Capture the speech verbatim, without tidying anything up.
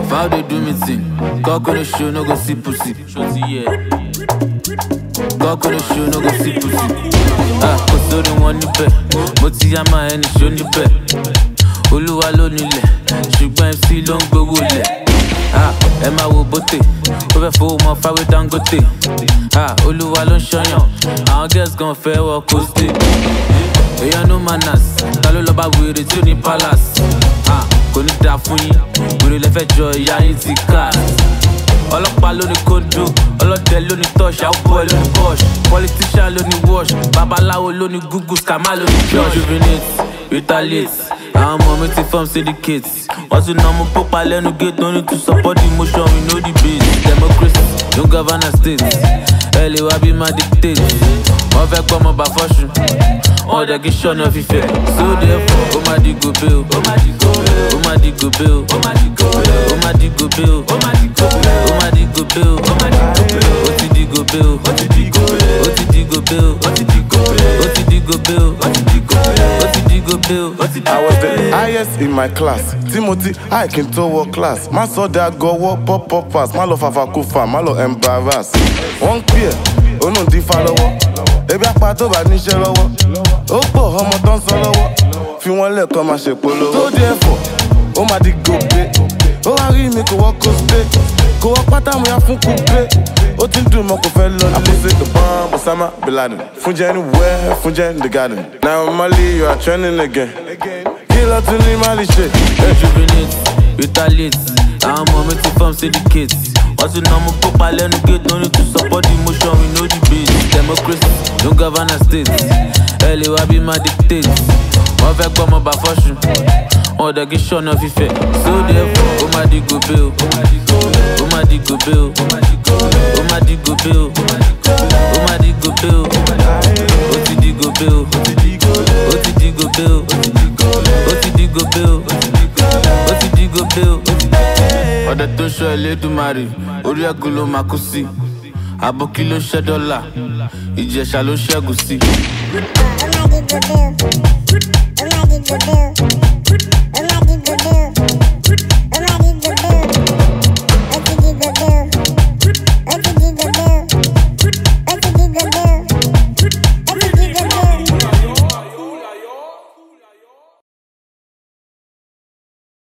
How they do me thing? Cock on the show, no go see pussy. Cock on the show, no go see pussy. Ah, cause so they want you pay. Motiyama and show you pay. Oluwa lo nile, ṣùgbọ́n M C ló ń gbowó lẹ̀. Ah, ẹ máa wo bóté, ó fẹ́ fowó mọ fáwé Dangote. Ah, Olúwa ló ń ṣọyàn, àwọn girls gan fẹ́ wọ coastal. Èèyàn no manners, ta ló lọ bá wèrè tí ó ní palace. Ah, kò ní dáa fún yín, wèrè lẹ́fẹ̀ẹ́ jọ ìyá yín ti ká. Ọlọ́pàá ló ní kóńdó, ọlọ́dẹ ló ní touch, àwòbọ̀ ló ní posh, politician ló ní wash, babaláwo ló ní google, scammer ló ní church. Rejuvenate, retaliate, àwọn ọmọ mi ti form syndicate. Wọ́n tún ná mú pópa lẹ́nu gate, no need to support the motion, we know the base. Democracy, no govern a state, ẹ lè wá bí máa dictate. Wọ́n fẹ́ gbọ́ ọmọ bá fọ́ṣù, wọ́n dẹ̀ kí ṣọ́nà fífẹ́. So therefore, ó máa di gòbé o, ó máa di gòbé o, ó máa di gòbé o, ó máa di gòbé o, ó máa di gòbé o, ó máa di gòbé o, ó máa di gòbé o, ó máa di gòbé o, ó ti di gòbé o, ó ti di gòbé o, ó ti di gòbé o, ó ti di gòbé o, ó ti di gòbé o, ó ti di gòbé o, ó ti di gòbé o, ó ti di gòbé o. I was the highest in my class. Timothy, I can to work class. Man saw that go walk pop pop pass. Man love fafa kufa, man love embarrass. One peer, oh no di follower. Ebi apa tó bá níṣẹ́ lọ́wọ́. Ó pọ̀ ọmọ tó ń sọ lọ́wọ́. Fi wọ́n lẹ̀ kọ́ máa ṣe polówó. So therefore, ó máa di gòbé. Ó wá rí mi kò wọ́ kó spé. Kò wọ́ pátá mo yá fún kúpé. Ó ti ń dùn mọ́ kò fẹ́ lọ nílé. Àpòsí the bomb Osama Bin Laden. Fúnjẹ anywhere, fúnjẹ in the garden. Now Mali, you are trending again. Kill out to the Mali shit. Rejuvenate, retaliate, àwọn ọmọ mi ti form syndicate. Wọ́n tún ná mú pópa lẹ́nu gate, no need to support the motion, we know the base. Democracy, no govern a state, ẹ lè wá bí máa dictate. Wọ́n fẹ́ gbọ́ ọmọ bá fọ́ṣù, wọ́n dẹ̀ kí ṣọ́nà fífẹ́. So therefore, ó máa di gòbé o, ó máa di gòbé o, ó máa di gòbé o, ó máa di gòbé o, ó máa di gòbé o, ó máa di gòbé o, ó ti di gòbé o, ó ti di gòbé o, ó ti di gòbé o, ó ti di gòbé o, ó ti di gòbé o, ó ti di gòbé o. Ọ̀dẹ̀ tó ṣọ́ Elédùmarè, orí ẹ̀gún ló máa kú sí. Àbókí ló ṣẹ́ dọ́là, Ìjẹ̀ṣà ló ṣẹ́gun sí. Ó máa di gòbé o, ó máa di gòbé o, ó máa di gòbé o, ó máa di